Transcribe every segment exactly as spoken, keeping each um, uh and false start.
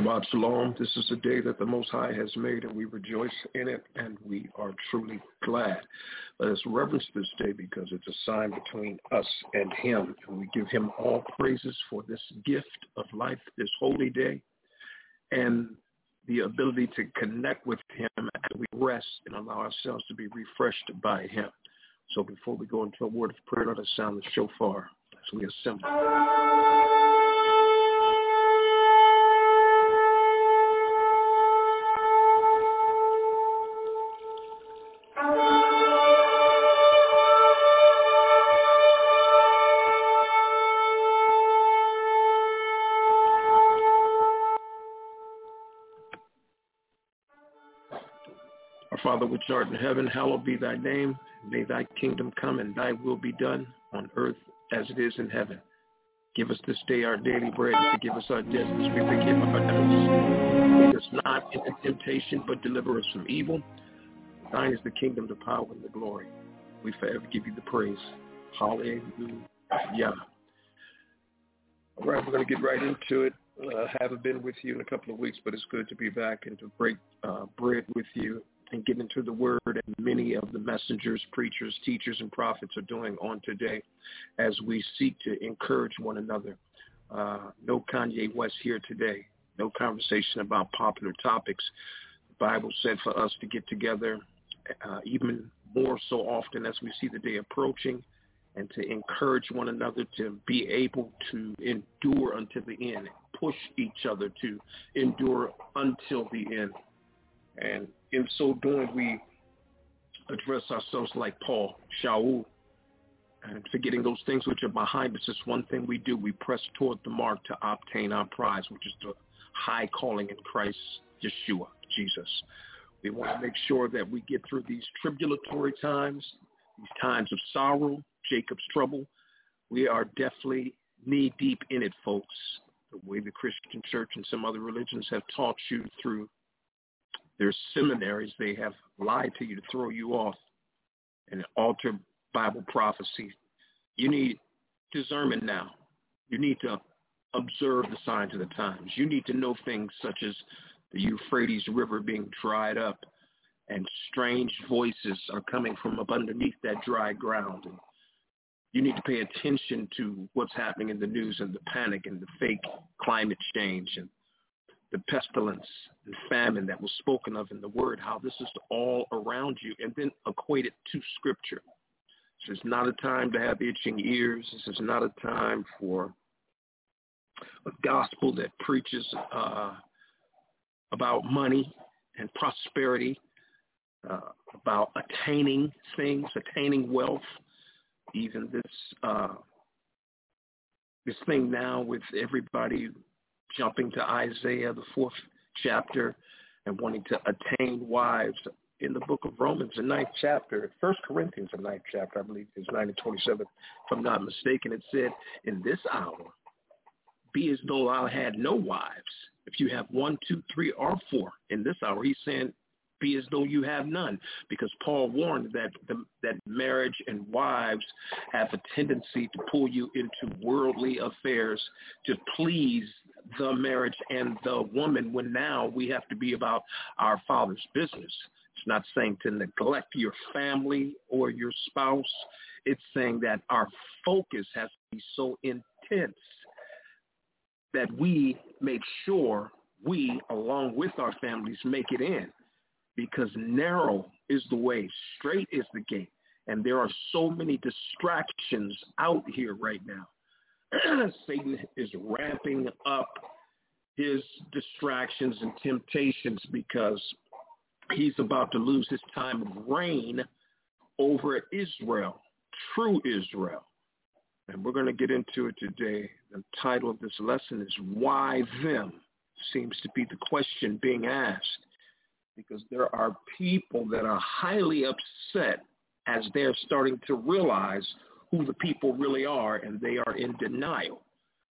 Shabbat Shalom. This is a day that the Most High has made, and we rejoice in it, and we are truly glad. Let us reverence this day because it's a sign between us and him, and we give him all praises for this gift of life, this holy day, and the ability to connect with him as we rest and allow ourselves to be refreshed by him. So before we go into a word of prayer, let us sound the shofar as we assemble. Father, which art in heaven, hallowed be thy name. May thy kingdom come and thy will be done on earth as it is in heaven. Give us this day our daily bread and forgive us our debts as we forgive our debtors. Lead us not into temptation, but deliver us from evil. Thine is the kingdom, the power, and the glory. We forever give you the praise. Hallelujah. All right, we're going to get right into it. I uh, haven't been with you in a couple of weeks, but it's good to be back and to break uh, bread with you and get into the word, and many of the messengers, preachers, teachers, and prophets are doing on today as we seek to encourage one another. Uh, no Kanye West here today. No conversation about popular topics. The Bible said for us to get together uh, even more so often as we see the day approaching, and to encourage one another to be able to endure until the end, push each other to endure until the end. And in so doing, we address ourselves like Paul, Shaul, and forgetting those things which are behind us. It's one thing we do. We press toward the mark to obtain our prize, which is the high calling in Christ Yeshua, Jesus. We want to make sure that we get through these tribulatory times, these times of sorrow, Jacob's trouble. We are definitely knee-deep in it, folks, the way the Christian church and some other religions have taught you through their seminaries. They have lied to you to throw you off and alter Bible prophecy. You need discernment now. You need to observe the signs of the times. You need to know things such as the Euphrates River being dried up, and strange voices are coming from up underneath that dry ground. And you need to pay attention to what's happening in the news and the panic and the fake climate change and the pestilence and famine that was spoken of in the word, how this is all around you, and then equate it to scripture. This is not a time to have itching ears. This is not a time for a gospel that preaches uh, about money and prosperity, uh, about attaining things, attaining wealth. Even this uh, this thing now with everybody jumping to Isaiah, the fourth chapter, and wanting to attain wives. In the book of Romans, the ninth chapter, First Corinthians, the ninth chapter, I believe is nine and twenty-seven, if I'm not mistaken, it said, in this hour, be as though I had no wives. If you have one, two, three, or four in this hour, he's saying, be as though you have none, because Paul warned that the, that marriage and wives have a tendency to pull you into worldly affairs to please the marriage and the woman, when now we have to be about our Father's business. It's not saying to neglect your family or your spouse. It's saying that our focus has to be so intense that we make sure we, along with our families, make it in. Because narrow is the way, straight is the gate. And there are so many distractions out here right now. Satan is ramping up his distractions and temptations because he's about to lose his time of reign over Israel, true Israel. And we're going to get into it today. The title of this lesson is Why Them? Seems to be the question being asked. Because there are people that are highly upset as they're starting to realize who the people really are, and they are in denial.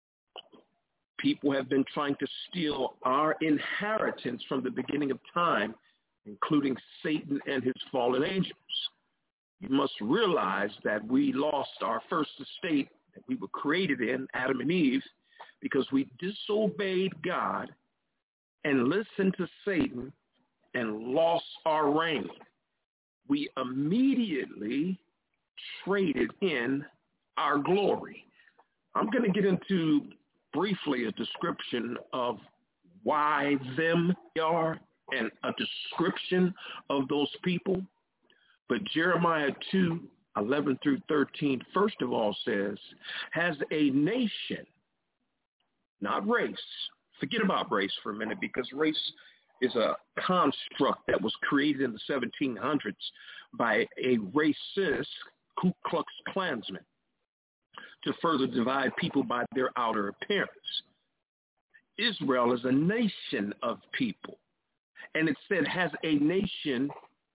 People have been trying to steal our inheritance from the beginning of time, including Satan and his fallen angels. You must realize that we lost our first estate that we were created in, Adam and Eve, because we disobeyed God and listened to Satan and lost our reign. We immediately traded in our glory. I'm going to get into briefly a description of why them are and a description of those people. But Jeremiah two, eleven through thirteen, first of all says, has a nation, not race. Forget about race for a minute, because race is a construct that was created in the seventeen hundreds by a racist Ku Klux Klansman to further divide people by their outer appearance. Israel is a nation of people. And it said, has a nation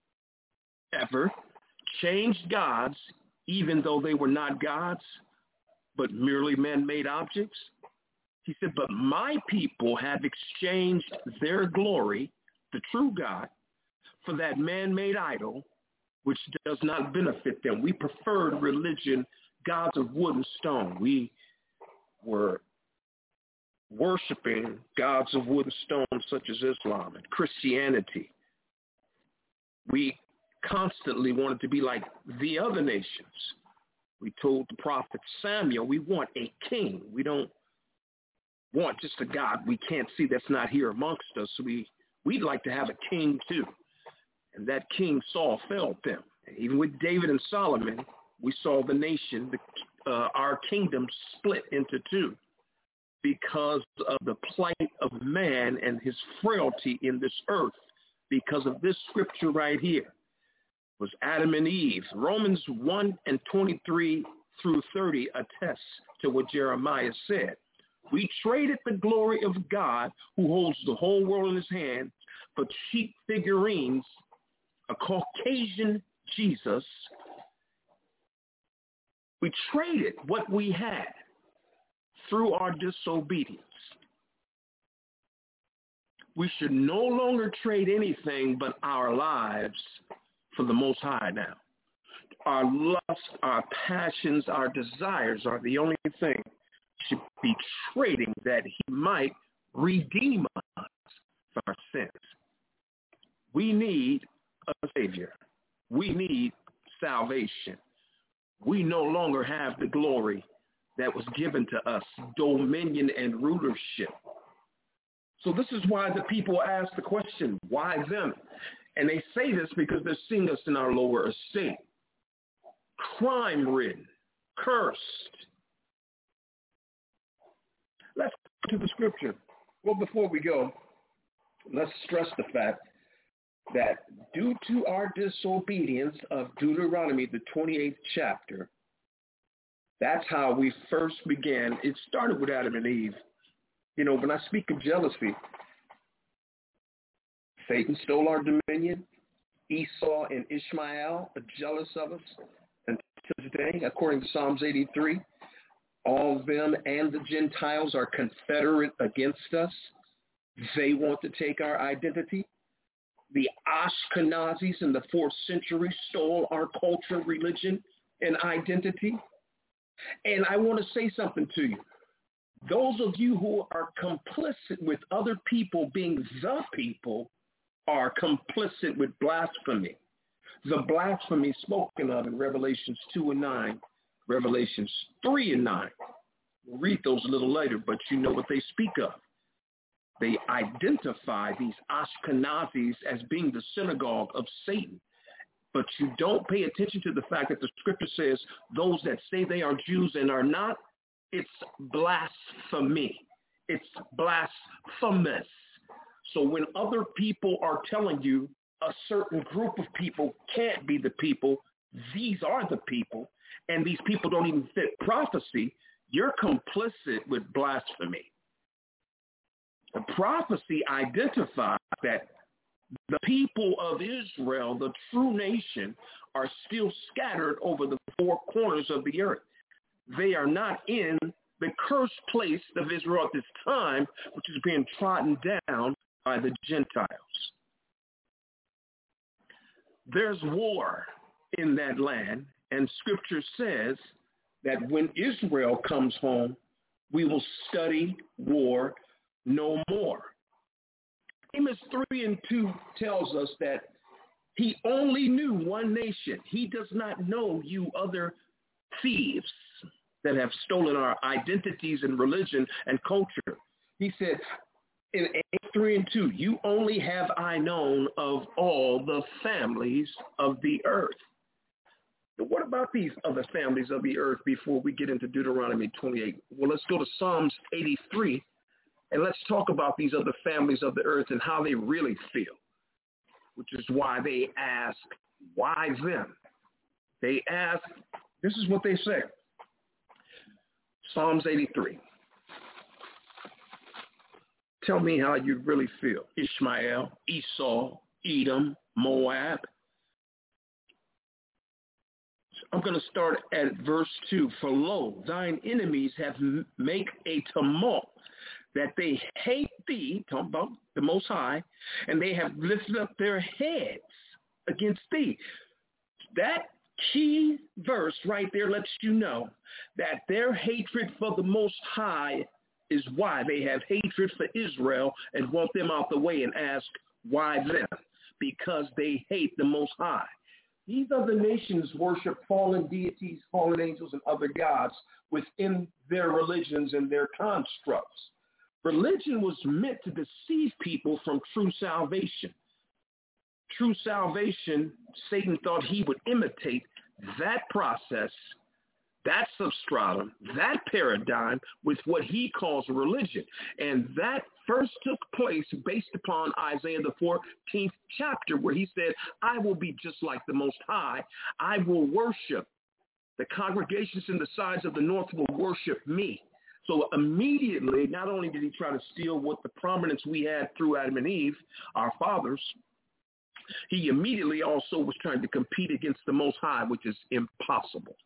ever changed gods, even though they were not gods, but merely man-made objects? He said, but my people have exchanged their glory, the true God, for that man-made idol, which does not benefit them. We preferred religion, gods of wood and stone. We were worshiping gods of wood and stone, such as Islam and Christianity. We constantly wanted to be like the other nations. We told the prophet Samuel, we want a king. We don't want just a God we can't see that's not here amongst us. We, we'd like to have a king too. And that king Saul failed them. Even with David and Solomon, we saw the nation, the, uh, our kingdom split into two because of the plight of man and his frailty in this earth. Because of this scripture right here was Adam and Eve. Romans one and twenty-three through thirty attest to what Jeremiah said. We traded the glory of God, who holds the whole world in his hand, for cheap figurines, a Caucasian Jesus. We traded what we had through our disobedience. We should no longer trade anything but our lives for the Most High now. Our lust, our passions, our desires are the only thing we should be trading, that he might redeem us from our sins. We need a Savior. We need salvation. We no longer have the glory that was given to us, dominion and rulership. So this is why the people ask the question, why them? And they say this because they're seeing us in our lower estate, crime-ridden, cursed. Let's go to the scripture. Well, before we go, let's stress the fact that due to our disobedience of Deuteronomy, the twenty-eighth chapter, that's how we first began. It started with Adam and Eve. You know, when I speak of jealousy, Satan stole our dominion. Esau and Ishmael are jealous of us. And to today, according to Psalms eighty-three, all of them and the Gentiles are confederate against us. They want to take our identity. The Ashkenazis in the fourth century stole our culture, religion, and identity. And I want to say something to you. Those of you who are complicit with other people being the people are complicit with blasphemy. The blasphemy spoken of in Revelations two and nine, Revelations three and nine. We'll read those a little later, but you know what they speak of. They identify these Ashkenazis as being the synagogue of Satan. But you don't pay attention to the fact that the scripture says those that say they are Jews and are not, it's blasphemy. It's blasphemous. So when other people are telling you a certain group of people can't be the people, these are the people, and these people don't even fit prophecy, you're complicit with blasphemy. The prophecy identifies that the people of Israel, the true nation, are still scattered over the four corners of the earth. They are not in the cursed place of Israel at this time, which is being trodden down by the Gentiles. There's war in that land, and scripture says that when Israel comes home, we will study war no more. Amos three and two tells us that he only knew one nation. He does not know you other thieves that have stolen our identities and religion and culture. He said in Amos three and two, you only have I known of all the families of the earth. But what about these other families of the earth before we get into Deuteronomy twenty-eight? Well, let's go to Psalms eighty-three, and let's talk about these other families of the earth and how they really feel, which is why they ask, why them? They ask, this is what they say. Psalms eighty-three. Tell me how you really feel. Ishmael, Esau, Edom, Moab. I'm going to start at verse two. For lo, thine enemies have m- make a tumult, that they hate thee, talking about the Most High, and they have lifted up their heads against thee. That key verse right there lets you know that their hatred for the Most High is why they have hatred for Israel and want them out the way and ask, why them? Because they hate the Most High. These other nations worship fallen deities, fallen angels, and other gods within their religions and their constructs. Religion was meant to deceive people from true salvation. True salvation, Satan thought he would imitate that process, that substratum, that paradigm with what he calls religion. And that first took place based upon Isaiah the fourteenth chapter, where he said, I will be just like the Most High. I will worship. The congregations in the sides of the north will worship me. So immediately, not only did he try to steal what the prominence we had through Adam and Eve, our fathers, he immediately also was trying to compete against the Most High, which is impossible.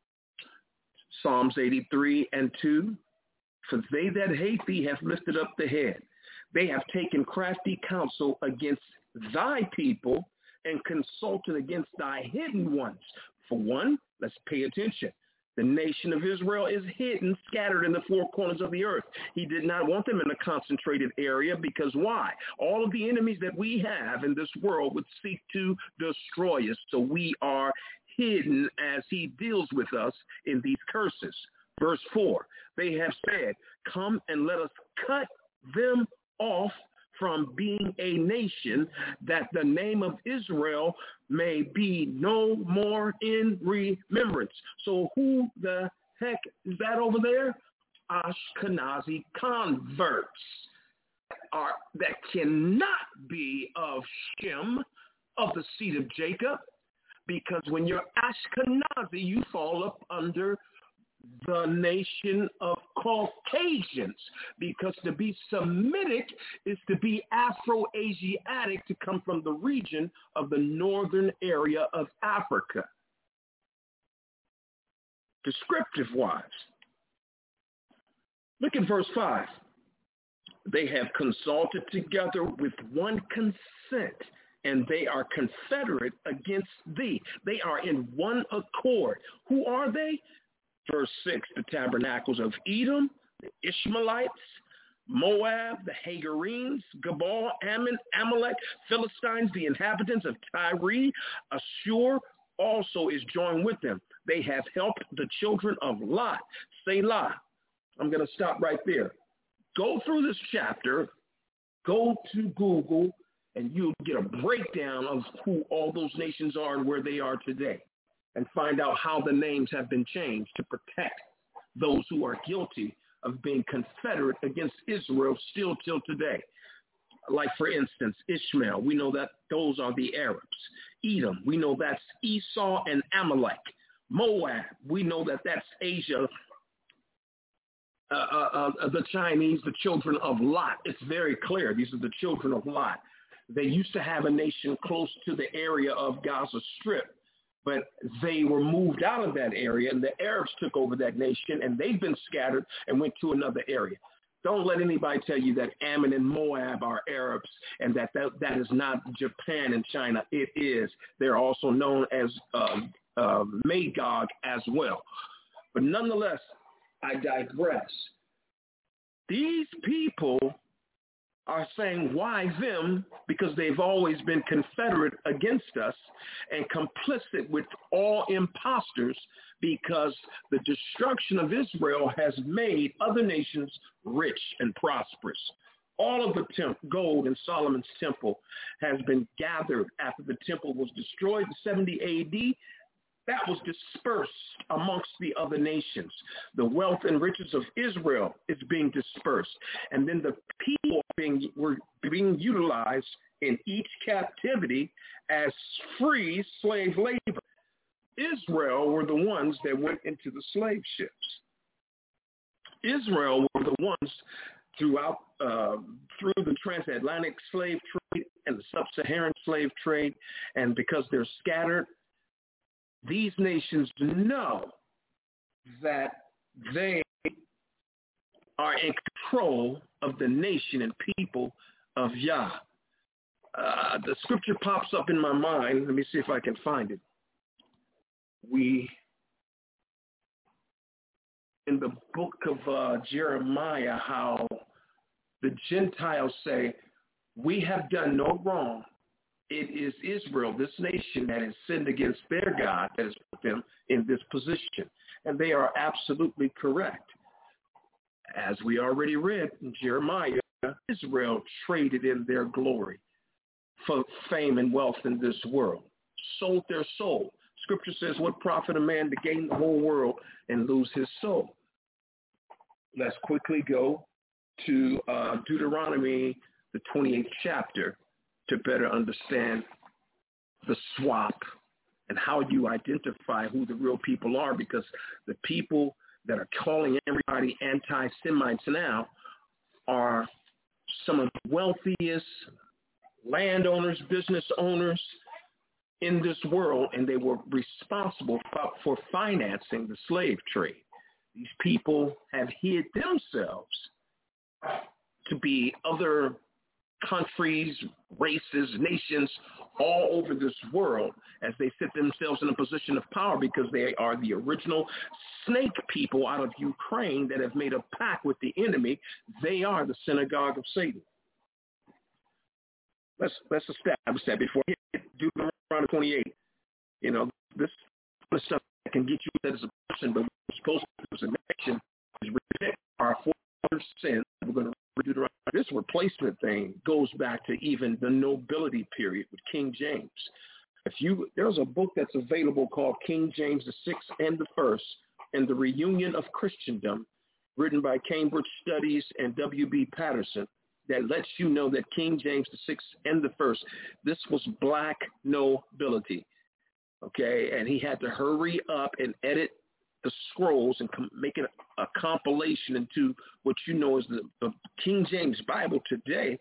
Psalms eighty-three and two, for they that hate thee have lifted up the head. They have taken crafty counsel against thy people and consulted against thy hidden ones. For one, let's pay attention. The nation of Israel is hidden, scattered in the four corners of the earth. He did not want them in a concentrated area because why? All of the enemies that we have in this world would seek to destroy us. So we are hidden as he deals with us in these curses. Verse four, they have said, come and let us cut them off from being a nation, that the name of Israel may be no more in remembrance. So who the heck is that over there? Ashkenazi converts are that cannot be of Shem, of the seed of Jacob, because when you're Ashkenazi, you fall up under the nation of Caucasians, because to be Semitic is to be Afro-Asiatic, to come from the region of the northern area of Africa. Descriptive-wise, look at verse five. They have consulted together with one consent, and they are confederate against thee. They are in one accord. Who are they? Verse six, the tabernacles of Edom, the Ishmaelites, Moab, the Hagarenes, Gabal, Ammon, Amalek, Philistines, the inhabitants of Tyre, Ashur also is joined with them. They have helped the children of Lot. Selah. I'm going to stop right there. Go through this chapter, go to Google, and you'll get a breakdown of who all those nations are and where they are today, and find out how the names have been changed to protect those who are guilty of being confederate against Israel still till today. Like, for instance, Ishmael, we know that those are the Arabs. Edom, we know that's Esau and Amalek. Moab, we know that that's Asia, uh, uh, uh, the Chinese, the children of Lot. It's very clear. These are the children of Lot. They used to have a nation close to the area of Gaza Strip, but they were moved out of that area, and the Arabs took over that nation, and they've been scattered and went to another area. Don't let anybody tell you that Ammon and Moab are Arabs and that that, that is not Japan and China. It is. They're also known as um, uh, Magog as well. But nonetheless, I digress. These people are saying, why them? Because they've always been confederate against us and complicit with all imposters, because the destruction of Israel has made other nations rich and prosperous. All of the temp- gold in Solomon's temple has been gathered after the temple was destroyed in seventy A D. That was dispersed amongst the other nations. The wealth and riches of Israel is being dispersed. And then the people being, were being utilized in each captivity as free slave labor. Israel were the ones that went into the slave ships. Israel were the ones throughout, uh, through the transatlantic slave trade and the sub-Saharan slave trade, and because they're scattered, these nations know that they are in control of the nation and people of Yah. Uh, the scripture pops up in my mind. Let me see if I can find it. We, in the book of uh, Jeremiah, how the Gentiles say, we have done no wrong. It is Israel, this nation, that has sinned against their God that has put them in this position. And they are absolutely correct. As we already read in Jeremiah, Israel traded in their glory for fame and wealth in this world, sold their soul. Scripture says, what profit a man to gain the whole world and lose his soul? Let's quickly go to uh, Deuteronomy, the twenty-eighth chapter, to better understand the swap and how you identify who the real people are, because the people that are calling everybody anti-Semites now are some of the wealthiest landowners, business owners in this world, and they were responsible for, for financing the slave trade. These people have hid themselves to be other countries, races, nations all over this world as they sit themselves in a position of power, because they are the original snake people out of Ukraine that have made a pact with the enemy. They are the synagogue of Satan. Let's let's establish that before we hit Deuteronomy twenty-eight. You know, this is stuff that can get you as a person, but we're supposed to as a nation is repent our four hundred sins. We're going to read Deuteronomy. This replacement thing goes back to even the nobility period with King James. If you, there's a book that's available called King James the Sixth and the First and the Reunion of Christendom, written by Cambridge Studies and W B Patterson, that lets you know that King James the Sixth and the First, this was black nobility, okay? And he had to hurry up and edit the scrolls and com- make it a, a compilation into what you know as the, the King James Bible today,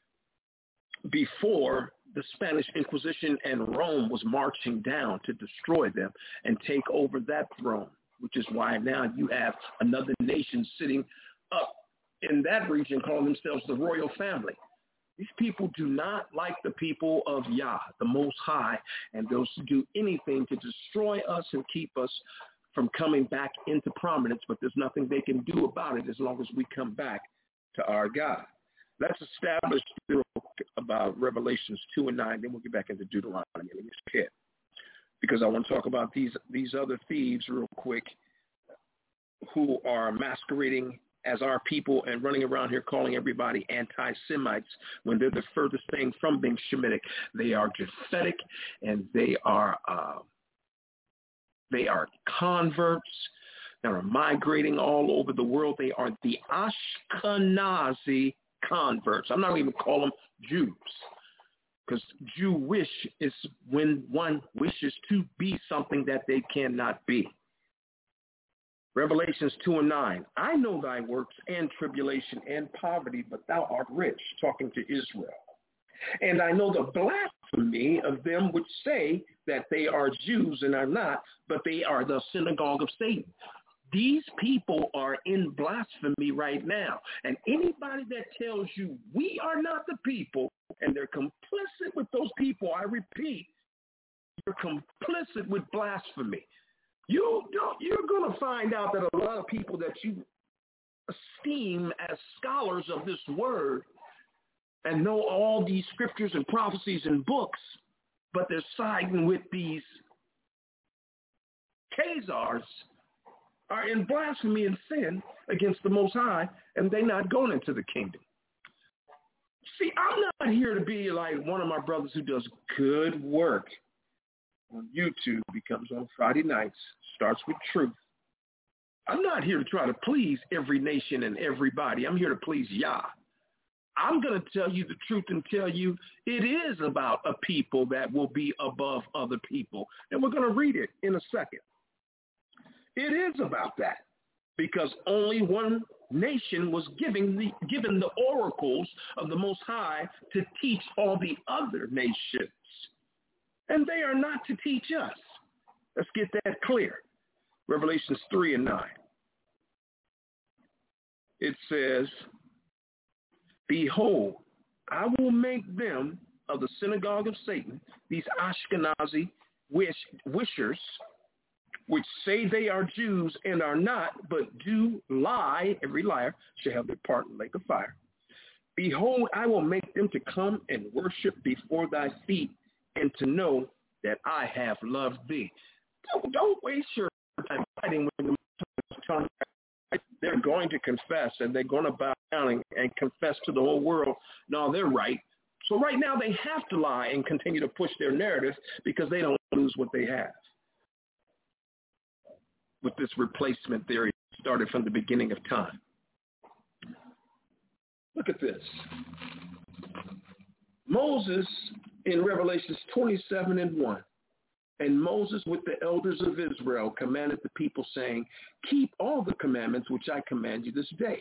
before the Spanish Inquisition and Rome was marching down to destroy them and take over that throne, which is why now you have another nation sitting up in that region calling themselves the royal family. These people do not like the people of Yah, the Most High, and they'll do anything to destroy us and keep us from coming back into prominence, but there's nothing they can do about it as long as we come back to our God. Let's establish about Revelations two and nine, then we'll get back into Deuteronomy. Let me skip, because I want to talk about these, these other thieves real quick who are masquerading as our people and running around here calling everybody anti-Semites when they're the furthest thing from being Shemitic. They are Japhetic, and they are uh, they are converts that are migrating all over the world. They are the Ashkenazi converts. I'm not even going to call them Jews, because Jewish is when one wishes to be something that they cannot be. Revelations two and nine, I know thy works and tribulation and poverty, but thou art rich, talking to Israel. And I know the blasphemy of them which say that they are Jews and are not, but they are the synagogue of Satan. These people are in blasphemy right now. And anybody that tells you we are not the people and they're complicit with those people, I repeat, you're complicit with blasphemy. You don't, you're going to find out that a lot of people that you esteem as scholars of this word, and know all these scriptures and prophecies and books, but they're siding with these Khazars, are in blasphemy and sin against the Most High, and they're not going into the kingdom. See, I'm not here to be like one of my brothers who does good work on YouTube. He comes on Friday nights, starts with truth. I'm not here to try to please every nation and everybody. I'm here to please Yah. I'm going to tell you the truth and tell you it is about a people that will be above other people. And we're going to read it in a second. It is about that because only one nation was giving the, given the oracles of the Most High to teach all the other nations. And they are not to teach us. Let's get that clear. Revelations three and nine. It says, behold, I will make them of the synagogue of Satan, these Ashkenazi wish, wishers, which say they are Jews and are not, but do lie, every liar shall have their part in the lake of fire. Behold, I will make them to come and worship before thy feet, and to know that I have loved thee. Don't, don't waste your time fighting with them. They're going to confess, and they're going to bow down and, and confess to the whole world, no, they're right. So right now they have to lie and continue to push their narrative because they don't lose what they have. With this replacement theory started from the beginning of time. Look at this. Moses in Revelations twenty-seven and one. And Moses with the elders of Israel commanded the people, saying, keep all the commandments which I command you this day.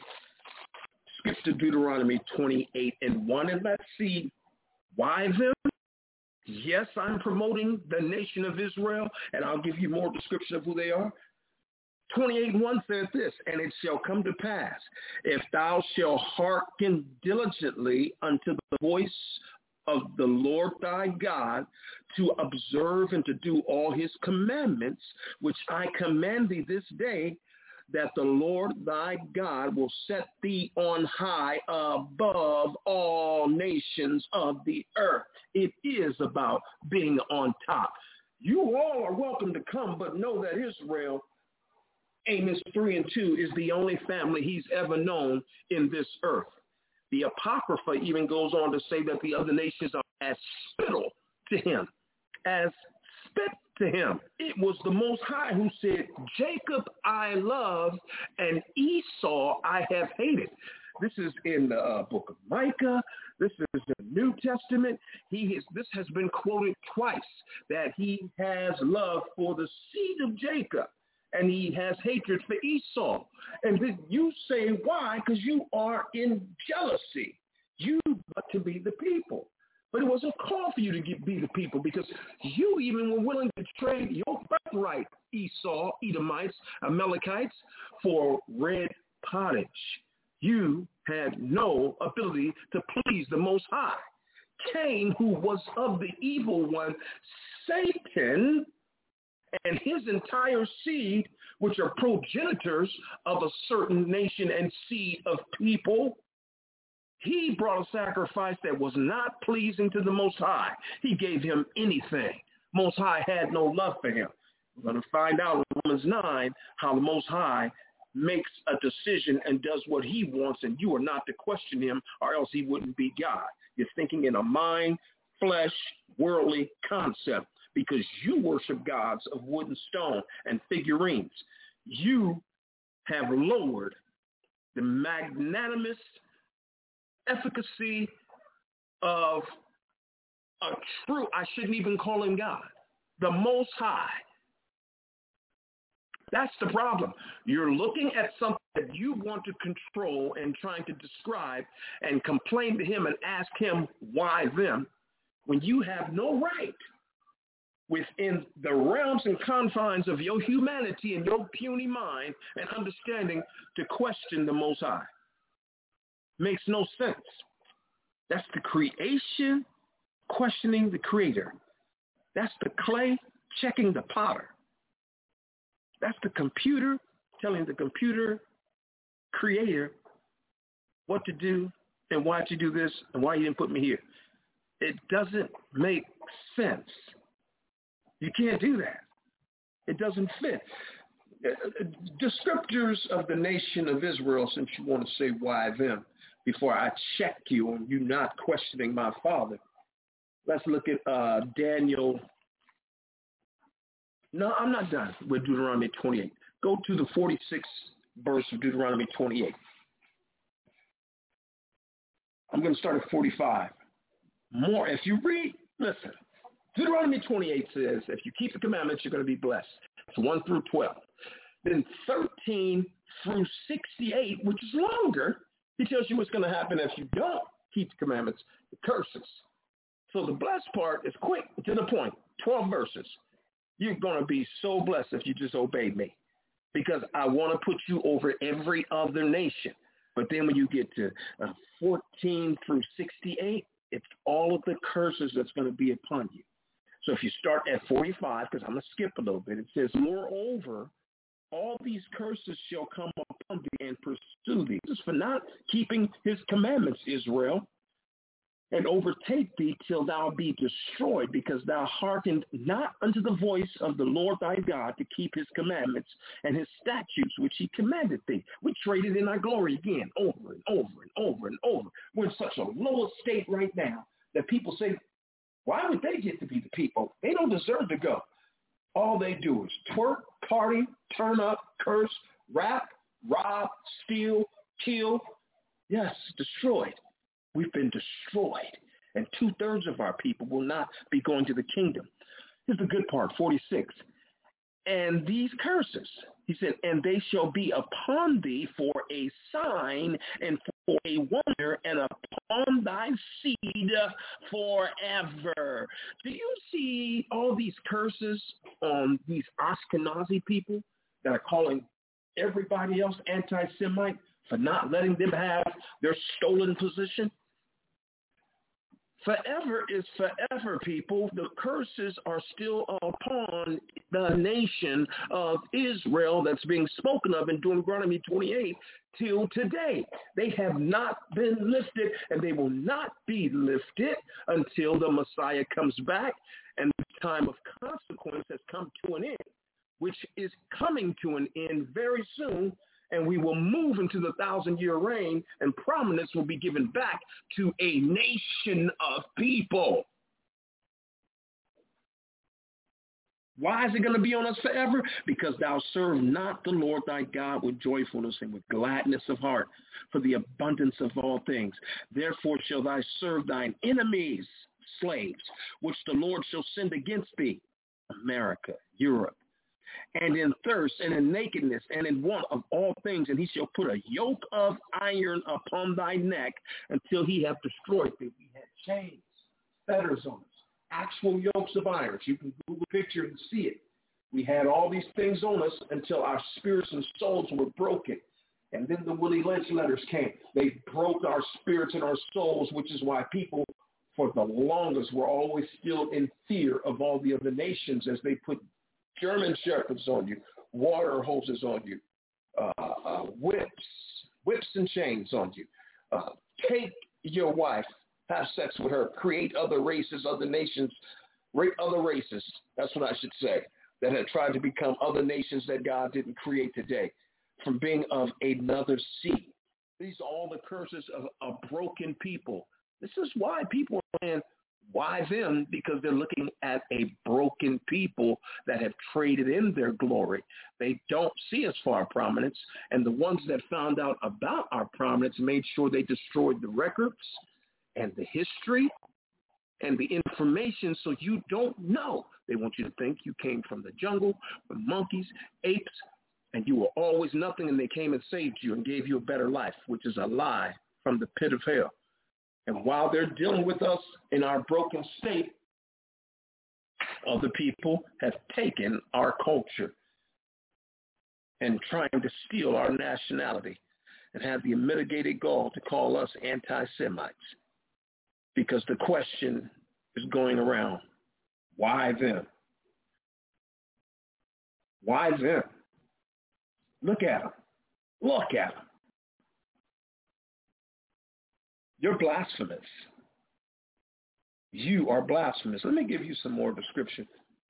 Skip to Deuteronomy twenty-eight and one, and let's see why them. Yes, I'm promoting the nation of Israel, and I'll give you more description of who they are. twenty-eight and one says this, and it shall come to pass, if thou shalt hearken diligently unto the voice of the Lord thy God, to observe and to do all his commandments, which I command thee this day, that the Lord thy God will set thee on high above all nations of the earth. It is about being on top. You all are welcome to come, but know that Israel, Amos three and two, is the only family he's ever known in this earth. The Apocrypha even goes on to say that the other nations are as spittle to him, as spit to him. It was the Most High who said, Jacob I love and Esau I have hated. This is in the uh, book of Micah. This is the New Testament. He is, this has been quoted twice, that he has love for the seed of Jacob, and he has hatred for Esau. And then you say, why? Because you are in jealousy. You want to be the people. But it was a call for you to get, be the people, because you even were willing to trade your birthright, Esau, Edomites, Amalekites, for red pottage. You had no ability to please the Most High. Cain, who was of the evil one, Satan, and his entire seed, which are progenitors of a certain nation and seed of people, he brought a sacrifice that was not pleasing to the Most High. He gave him anything. Most High had no love for him. We're going to find out in Romans nine how the Most High makes a decision and does what he wants, and you are not to question him, or else he wouldn't be God. You're thinking in a mind, flesh, worldly concept, because you worship gods of wood and stone and figurines. You have lowered the magnanimous efficacy of a true, I shouldn't even call him God, the Most High. That's the problem. You're looking at something that you want to control and trying to describe and complain to him and ask him why them, when you have no right within the realms and confines of your humanity and your puny mind and understanding to question the Most High. Makes no sense. That's the creation questioning the creator. That's the clay checking the potter. That's the computer telling the computer creator what to do And why'd you do this? And why you didn't put me here? It doesn't make sense. You can't do that. It doesn't fit. Descriptors of the nation of Israel, since you want to say why them, before I check you on you not questioning my father. Let's look at uh, Daniel. No, I'm not done with Deuteronomy twenty-eight. Go to the forty-sixth verse of Deuteronomy twenty-eight. I'm going to start at forty-five. More, if you read, listen, Deuteronomy twenty-eight says, if you keep the commandments, you're going to be blessed. It's one through twelve. Then thirteen through sixty-eight, which is longer, he tells you what's going to happen if you don't keep the commandments, the curses. So the blessed part is quick, to the point, twelve verses. You're going to be so blessed if you just obey me, because I want to put you over every other nation. But then when you get to uh, fourteen through sixty-eight, it's all of the curses that's going to be upon you. So if you start at forty-five, because I'm going to skip a little bit, it says, moreover, all these curses shall come upon thee and pursue thee. This is for not keeping his commandments, Israel, and overtake thee till thou be destroyed, because thou hearkened not unto the voice of the Lord thy God to keep his commandments and his statutes, which he commanded thee. We traded in our glory again, over and over and over and over. We're in such a low state right now that people say, why would they get to be the people? They don't deserve to go. All they do is twerk, party, turn up, curse, rap, rob, steal, kill. Yes, destroyed. We've been destroyed. And two-thirds of our people will not be going to the kingdom. Here's the good part, forty-six. And these curses, he said, and they shall be upon thee for a sign and for a wonder, and upon thy seed forever. Do you see all these curses on these Ashkenazi people that are calling everybody else anti-Semite for not letting them have their stolen position? Forever is forever, people. The curses are still upon the nation of Israel that's being spoken of in Deuteronomy twenty-eight till today. They have not been lifted, and they will not be lifted until the Messiah comes back and the time of consequence has come to an end, which is coming to an end very soon. And we will move into the thousand-year reign, and prominence will be given back to a nation of people. Why is it going to be on us forever? Because thou serve not the Lord thy God with joyfulness and with gladness of heart, for the abundance of all things. Therefore shall thou serve thine enemies, slaves, which the Lord shall send against thee, America, Europe, and in thirst, and in nakedness, and in want of all things, and he shall put a yoke of iron upon thy neck until he have destroyed thee. We had chains, fetters on us, actual yokes of iron. You can Google a picture and see it. We had all these things on us until our spirits and souls were broken. And then the Willie Lynch letters came. They broke our spirits and our souls, which is why people for the longest were always still in fear of all the other nations as they put German shepherds on you, water hoses on you, uh, uh, whips, whips and chains on you. Uh, take your wife, have sex with her, create other races, other nations, rape other races. That's what I should say, that had tried to become other nations that God didn't create today, from being of another seed. These are all the curses of a broken people. This is why people are saying, why them? Because they're looking at a broken people that have traded in their glory. They don't see us for our prominence. And the ones that found out about our prominence made sure they destroyed the records and the history and the information so you don't know. They want you to think you came from the jungle, from monkeys, apes, and you were always nothing, and they came and saved you and gave you a better life, which is a lie from the pit of hell. And while they're dealing with us in our broken state, other people have taken our culture and trying to steal our nationality and have the unmitigated gall to call us anti-Semites. Because the question is going around, why them? Why them? Look at them. Look at them. You're blasphemous. You are blasphemous. Let me give you some more description.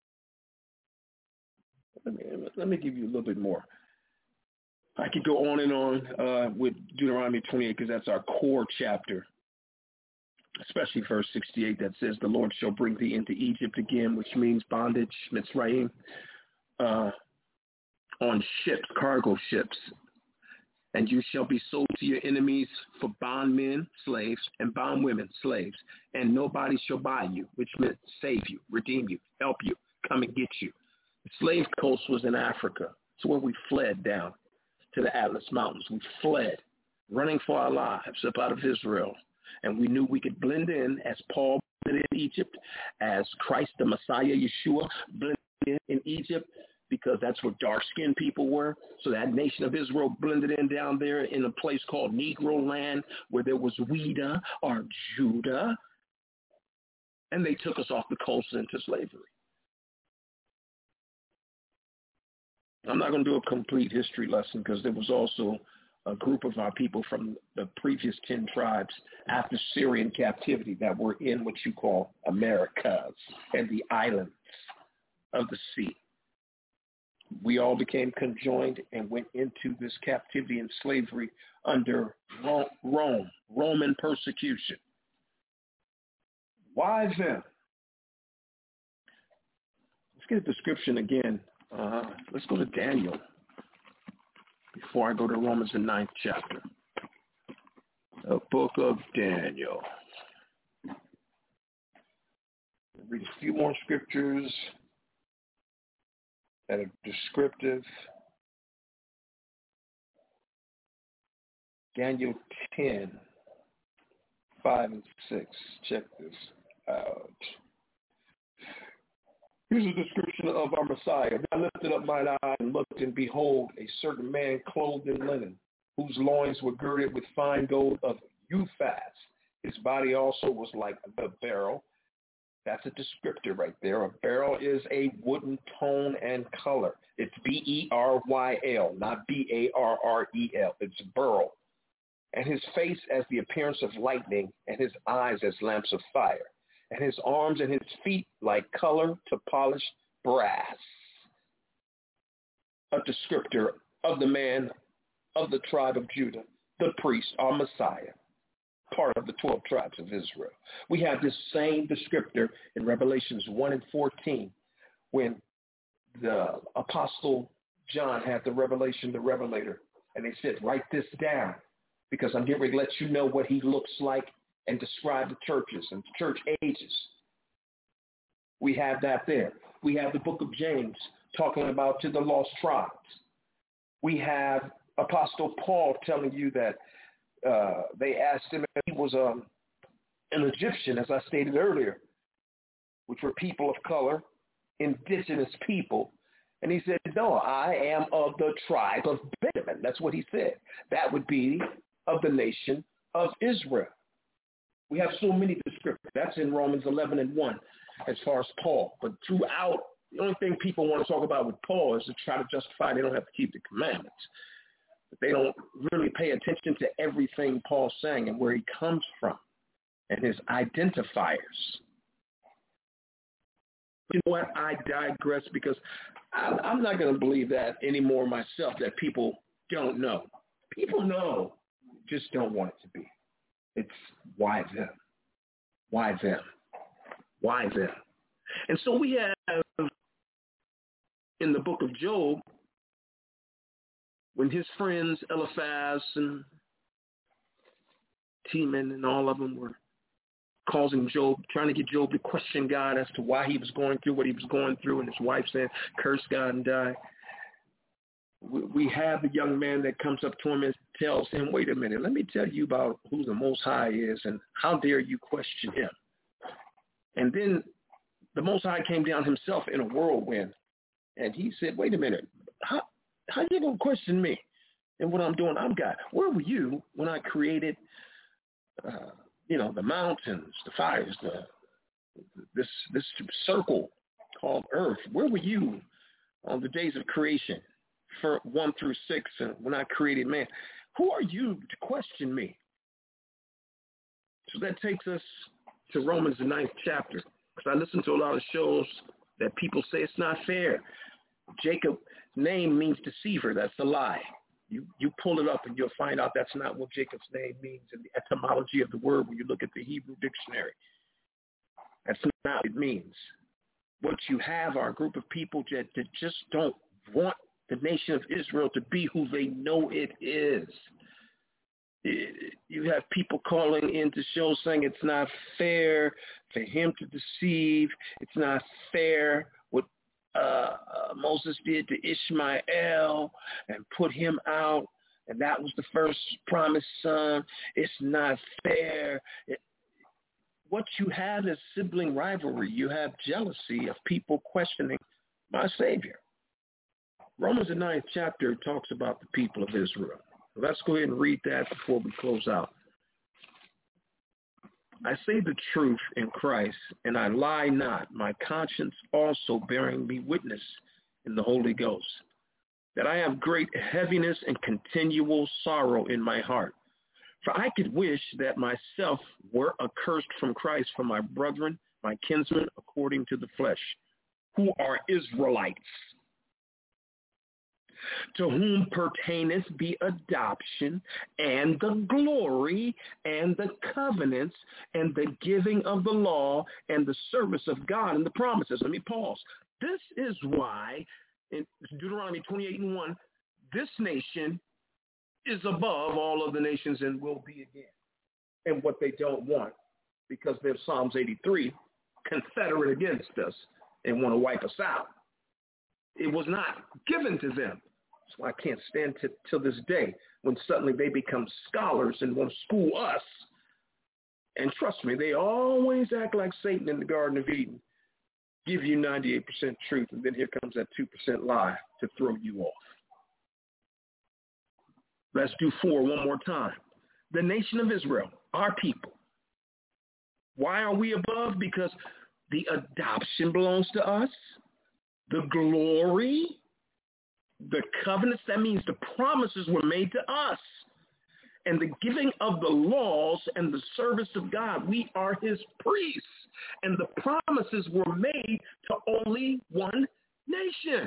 Let me, let me give you a little bit more. I could go on and on uh, with Deuteronomy twenty-eight because that's our core chapter, especially verse sixty-eight that says, the Lord shall bring thee into Egypt again, which means bondage, Mitzrayim, uh, on ships, cargo ships. And you shall be sold to your enemies for bondmen, slaves, and bondwomen, slaves. And nobody shall buy you, which meant save you, redeem you, help you, come and get you. The slave coast was in Africa. It's where we fled down to the Atlas Mountains. We fled, running for our lives up out of Israel. And we knew we could blend in as Paul blended in Egypt, as Christ the Messiah, Yeshua, blended in in Egypt, because that's where dark-skinned people were. So that nation of Israel blended in down there in a place called Negro land where there was Judah or Judah. And they took us off the coast into slavery. I'm not going to do a complete history lesson because there was also a group of our people from the previous ten tribes after Syrian captivity that were in what you call Americas and the islands of the sea. We all became conjoined and went into this captivity and slavery under Rome, Roman persecution. Why then? Let's get a description again. Uh, let's go to Daniel before I go to Romans, the ninth chapter. The book of Daniel. Read a few more scriptures that are descriptive. Daniel ten, five and six. Check this out. Here's a description of our Messiah. I lifted up mine eye and looked, and behold, a certain man clothed in linen, whose loins were girded with fine gold of Uphaz. His body also was like the beryl. That's a descriptor right there. A beryl is a wooden tone and color. It's B E R Y L, not B A R R E L. It's beryl. And his face as the appearance of lightning, and his eyes as lamps of fire, and his arms and his feet like color to polished brass. A descriptor of the man of the tribe of Judah, the priest, our Messiah, part of the twelve tribes of Israel. We have this same descriptor in Revelations one and fourteen when the Apostle John had the revelation, the revelator, and they said, write this down because I'm getting ready to let you know what he looks like and describe the churches and church ages. We have that there. We have the book of James talking about to the lost tribes. We have Apostle Paul telling you that uh, they asked him if he was um, an Egyptian, as I stated earlier, which were people of color, indigenous people. And he said, no, I am of the tribe of Benjamin. That's what he said. That would be of the nation of Israel. We have so many descriptors. That's in Romans eleven and one as far as Paul. But throughout, the only thing people want to talk about with Paul is to try to justify they don't have to keep the commandments. But they don't really pay attention to everything Paul's saying and where he comes from and his identifiers. You know what? I digress because I, I'm not going to believe that anymore myself, that people don't know. People know, just don't want it to be. It's why them? Why them? Why them? And so we have in the book of Job, when his friends Eliphaz and Teman and all of them were causing Job, trying to get Job to question God as to why he was going through what he was going through, and his wife said, curse God and die. We have the young man that comes up to him and tells him, wait a minute, let me tell you about who the Most High is and how dare you question him. And then the Most High came down himself in a whirlwind, and he said, wait a minute, how, how you going to question me and what I'm doing? I'm God. Where were you when I created, uh, you know, the mountains, the fires, the this this circle called Earth? Where were you on the days of creation? For one through six, and when I created man, who are you to question me? So that takes us to Romans, the ninth chapter, because I listen to a lot of shows that people say it's not fair. Jacob's name means deceiver. That's a lie. You you pull it up and you'll find out that's not what Jacob's name means in the etymology of the word when you look at the Hebrew dictionary. That's not what it means. What you have are a group of people that, that just don't want the nation of Israel to be who they know it is. It, you have people calling into shows saying it's not fair for him to deceive. It's not fair what uh, uh, Moses did to Ishmael and put him out, and that was the first promised son. It's not fair. It, what you have is sibling rivalry. You have jealousy of people questioning my Savior. Romans, the ninth chapter, talks about the people of Israel. Let's go ahead and read that before we close out. I say the truth in Christ, and I lie not, my conscience also bearing me witness in the Holy Ghost, that I have great heaviness and continual sorrow in my heart. For I could wish that myself were accursed from Christ for my brethren, my kinsmen, according to the flesh, who are Israelites, to whom pertaineth the adoption and the glory and the covenants and the giving of the law and the service of God and the promises. Let me pause. This is why in Deuteronomy twenty-eight and one, this nation is above all other nations and will be again. And what they don't want, because they're Psalms eighty-three, confederate against us and want to wipe us out. It was not given to them. That's why I can't stand to till this day when suddenly they become scholars and want to school us. And trust me, they always act like Satan in the Garden of Eden. Give you ninety-eight percent truth, and then here comes that two percent lie to throw you off. Let's do four one more time. The nation of Israel, our people. Why are we above? Because the adoption belongs to us. The glory, the covenants, that means the promises were made to us. And the giving of the laws and the service of God, we are his priests. And the promises were made to only one nation.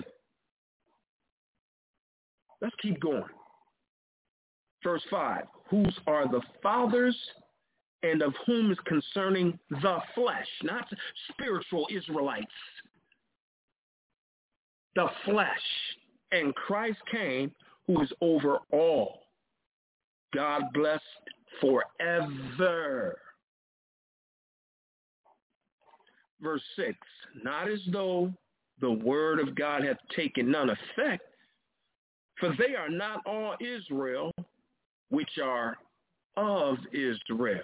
Let's keep going. Verse five, whose are the fathers and of whom is concerning the flesh, not spiritual Israelites. The flesh. And Christ came, who is over all. God blessed forever. Verse six, not as though the word of God hath taken none effect, for they are not all Israel, which are of Israel.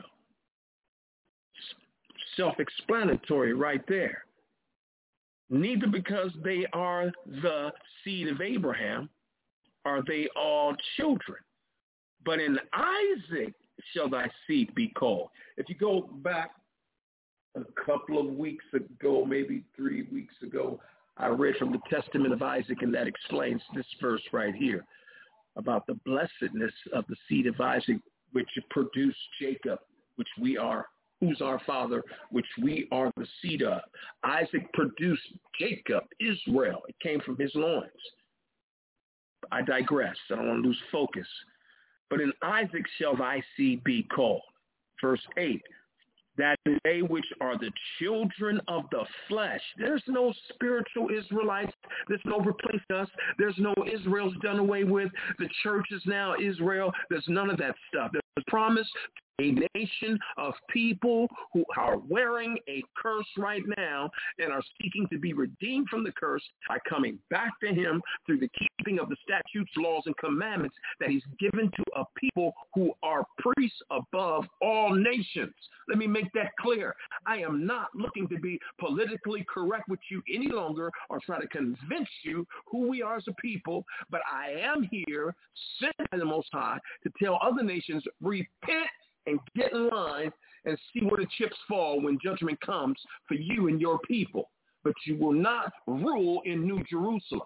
Self-explanatory right there. Neither because they are the seed of Abraham are they all children, but in Isaac shall thy seed be called. If you go back a couple of weeks ago, maybe three weeks ago, I read from the Testament of Isaac, and that explains this verse right here about the blessedness of the seed of Isaac, which produced Jacob, which we are, who's our father, which we are the seed of. Isaac produced Jacob, Israel. It came from his loins. I digress. I don't want to lose focus. But in Isaac shall thy seed be called. Verse eight, that they which are the children of the flesh. There's no spiritual Israelites. There's no replace us. There's no Israel's done away with. The church is now Israel. There's none of that stuff. There's a promise to a nation of people who are wearing a curse right now and are seeking to be redeemed from the curse by coming back to him through the keeping of the statutes, laws, and commandments that he's given to a people who are priests above all nations. Let me make that clear. I am not looking to be politically correct with you any longer or try to convince you who we are as a people, but I am here, sent by the Most High, to tell other nations, repent and get in line and see where the chips fall when judgment comes for you and your people. But you will not rule in New Jerusalem.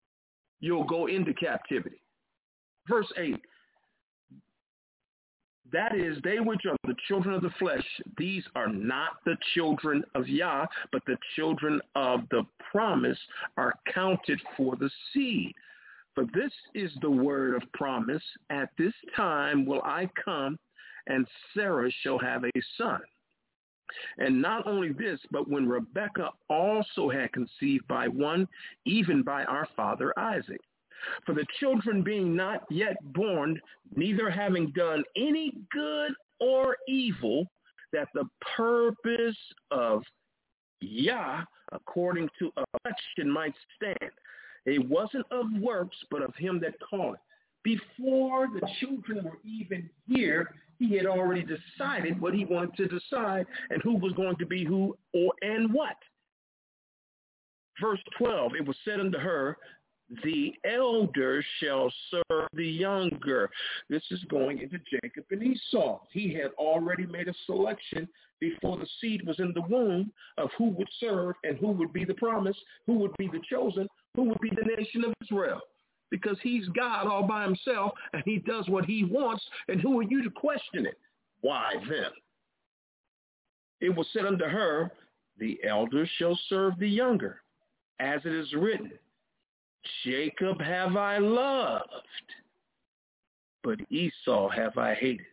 You'll go into captivity. Verse eight. That is, they which are the children of the flesh, these are not the children of Yah, but the children of the promise are counted for the seed. For this is the word of promise. At this time will I come, and Sarah shall have a son. And not only this, but when Rebekah also had conceived by one, even by our father Isaac. For the children being not yet born, neither having done any good or evil, that the purpose of Yah, according to election, might stand. It wasn't of works, but of him that called. Before the children were even here, he had already decided what he wanted to decide and who was going to be who or and what. Verse twelve, it was said unto her, the elder shall serve the younger. This is going into Jacob and Esau. He had already made a selection before the seed was in the womb of who would serve and who would be the promise, who would be the chosen, who would be the nation of Israel. Because he's God all by himself, and he does what he wants, and who are you to question it? Why then? It was said unto her, the elder shall serve the younger, as it is written, Jacob have I loved, but Esau have I hated.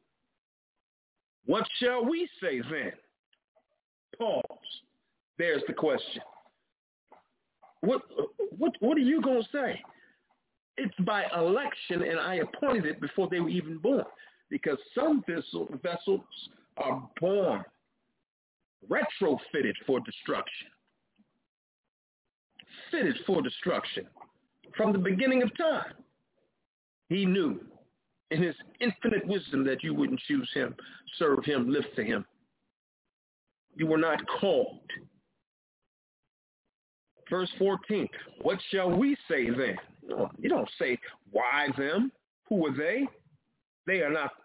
What shall we say then? Pause. There's the question. What what what are you going to say? It's by election, and I appointed it before they were even born, because some vessel, vessels are born retrofitted for destruction. Fitted for destruction. From the beginning of time, he knew in his infinite wisdom that you wouldn't choose him, serve him, live to him. You were not called. Verse fourteen, what shall we say then? No, you don't say, why them? Who are they? They are not.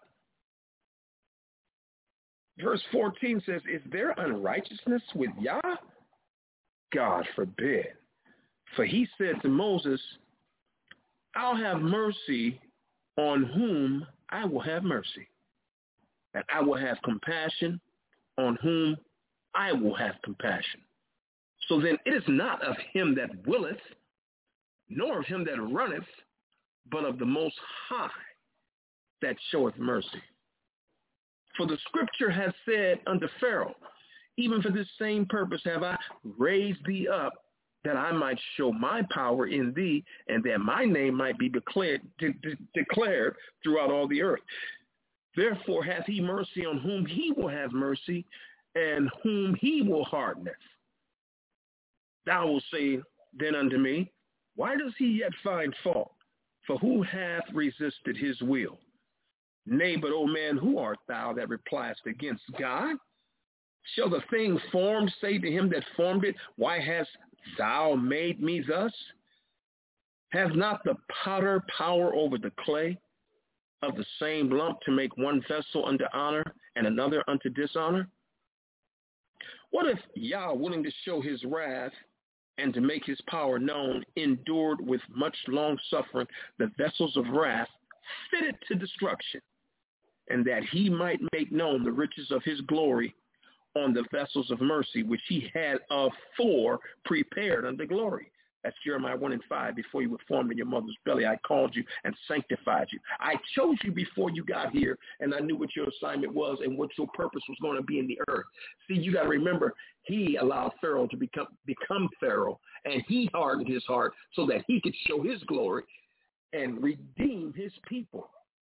Verse fourteen says, is there unrighteousness with Yah? God forbid. For he said to Moses, I'll have mercy on whom I will have mercy, and I will have compassion on whom I will have compassion. So then it is not of him that willeth, nor of him that runneth, but of the Most High that showeth mercy. For the scripture has said unto Pharaoh, even for this same purpose have I raised thee up, that I might show my power in thee, and that my name might be declared, de- de- declared throughout all the earth. Therefore hath he mercy on whom he will have mercy, and whom he will hardeneth. Thou wilt say then unto me, why does he yet find fault? For who hath resisted his will? Nay, but, O man, who art thou that repliest against God? Shall the thing formed say to him that formed it, why hast thou made me thus? Hath not the potter power over the clay of the same lump to make one vessel unto honor and another unto dishonor? What if Yah, willing to show his wrath and to make his power known, endured with much long suffering the vessels of wrath fitted to destruction, and that he might make known the riches of his glory on the vessels of mercy, which he had afore prepared unto glory? That's Jeremiah one and five. Before you were formed in your mother's belly, I called you and sanctified you. I chose you before you got here, and I knew what your assignment was and what your purpose was going to be in the earth. See, you got to remember, he allowed Pharaoh to become, become Pharaoh, and he hardened his heart so that he could show his glory and redeem his people.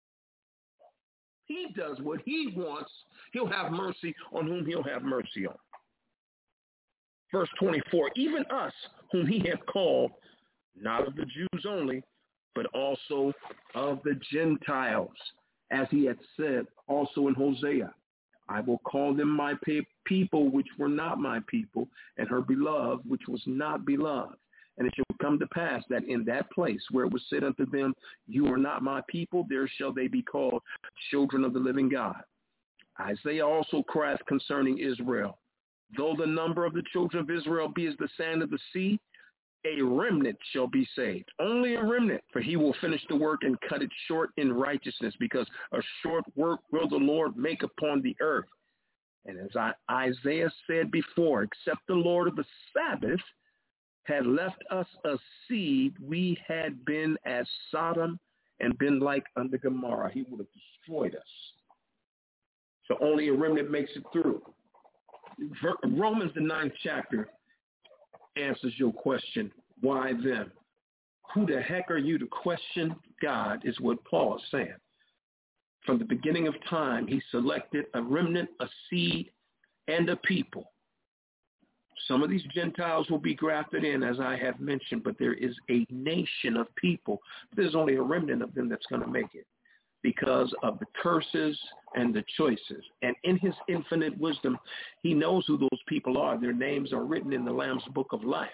He does what he wants. He'll have mercy on whom he'll have mercy on. Verse twenty-four, even us whom he hath called, not of the Jews only, but also of the Gentiles, as he had said also in Hosea, I will call them my people which were not my people, and her beloved which was not beloved. And it shall come to pass that in that place where it was said unto them, you are not my people, there shall they be called children of the living God. Isaiah also crieth concerning Israel, though the number of the children of Israel be as the sand of the sea, a remnant shall be saved. Only a remnant, for he will finish the work and cut it short in righteousness, because a short work will the Lord make upon the earth. And as I, Isaiah said before, except the Lord of the Sabbath had left us a seed, we had been as Sodom and been like unto Gomorrah. He would have destroyed us. So only a remnant makes it through. Romans, the ninth chapter, answers your question, why them? Who the heck are you to question God, is what Paul is saying. From the beginning of time, he selected a remnant, a seed, and a people. Some of these Gentiles will be grafted in, as I have mentioned, but there is a nation of people. There's only a remnant of them that's going to make it because of the curses and the choices. And in his infinite wisdom, he knows who those people are. Their names are written in the Lamb's Book of Life.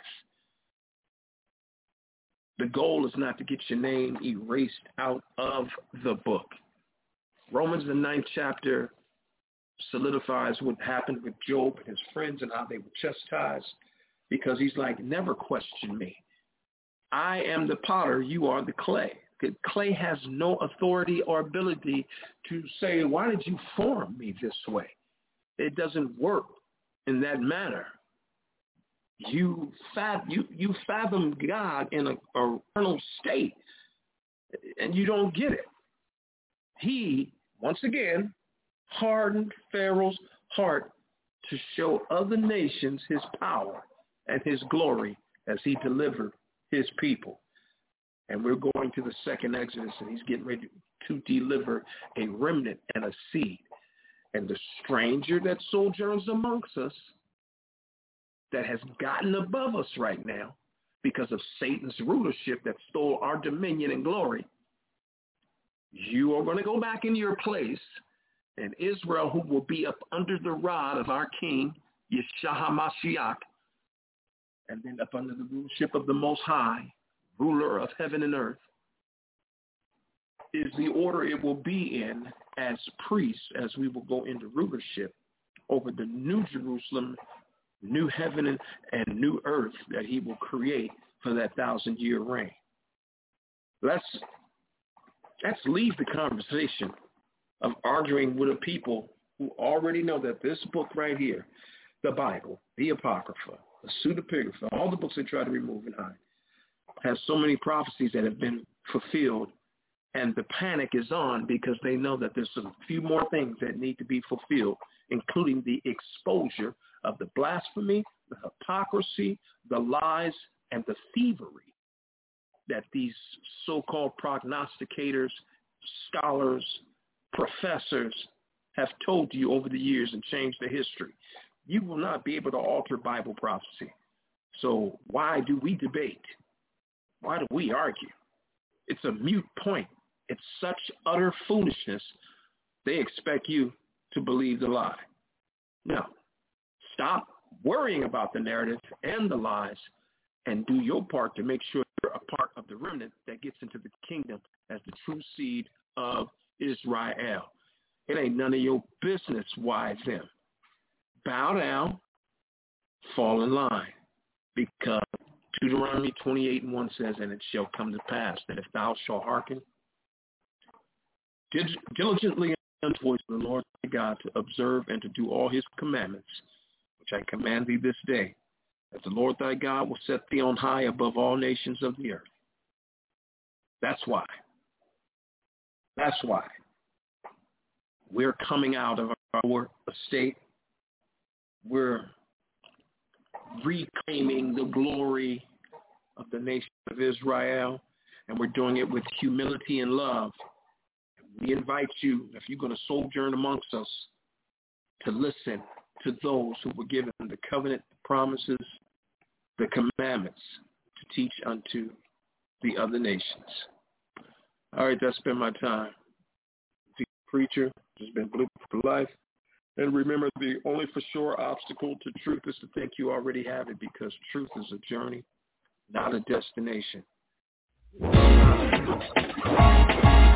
The goal is not to get your name erased out of the book. Romans, the ninth chapter, solidifies what happened with Job and his friends and how they were chastised, because he's like, never question me. I am the potter, you are the clay. Clay has no authority or ability to say, why did you form me this way? It doesn't work in that manner. You, fath- you, you fathom God in a, a eternal state, and you don't get it. He, once again, hardened Pharaoh's heart to show other nations his power and his glory as he delivered his people. And we're going to the second Exodus, and he's getting ready to deliver a remnant and a seed. And the stranger that sojourns amongst us, that has gotten above us right now because of Satan's rulership that stole our dominion and glory, you are going to go back in your place, and Israel, who will be up under the rod of our King, Yeshua HaMashiach, and then up under the rulership of the Most High, ruler of heaven and earth, is the order it will be in as priests, as we will go into rulership over the new Jerusalem, new heaven and, and new earth that he will create for that thousand-year reign. Let's, let's leave the conversation of arguing with a people who already know that this book right here, the Bible, the Apocrypha, the Pseudepigrapha, all the books they try to remove and hide, has so many prophecies that have been fulfilled, and the panic is on because they know that there's a few more things that need to be fulfilled, including the exposure of the blasphemy, the hypocrisy, the lies, and the thievery that these so-called prognosticators, scholars, professors have told you over the years and changed the history. You will not be able to alter Bible prophecy. So why do we debate? Why do we argue? It's a moot point. It's such utter foolishness. They expect you to believe the lie. No. Stop worrying about the narrative and the lies and do your part to make sure you're a part of the remnant that gets into the kingdom as the true seed of Israel. It ain't none of your business why them. Bow down, fall in line, because Deuteronomy twenty-eight and one says, and it shall come to pass that if thou shalt hearken diligently unto the voice of the Lord thy God, to observe and to do all his commandments, which I command thee this day, that the Lord thy God will set thee on high above all nations of the earth. That's why. That's why we're coming out of our estate. We're reclaiming the glory of the nation of Israel, and we're doing it with humility and love. We invite you, if you're going to sojourn amongst us, to listen to those who were given the covenant, the promises, the commandments to teach unto the other nations. All right, that's been my time. The preacher has been Blue for Life. And remember, the only for sure obstacle to truth is to think you already have it, because truth is a journey, not a destination.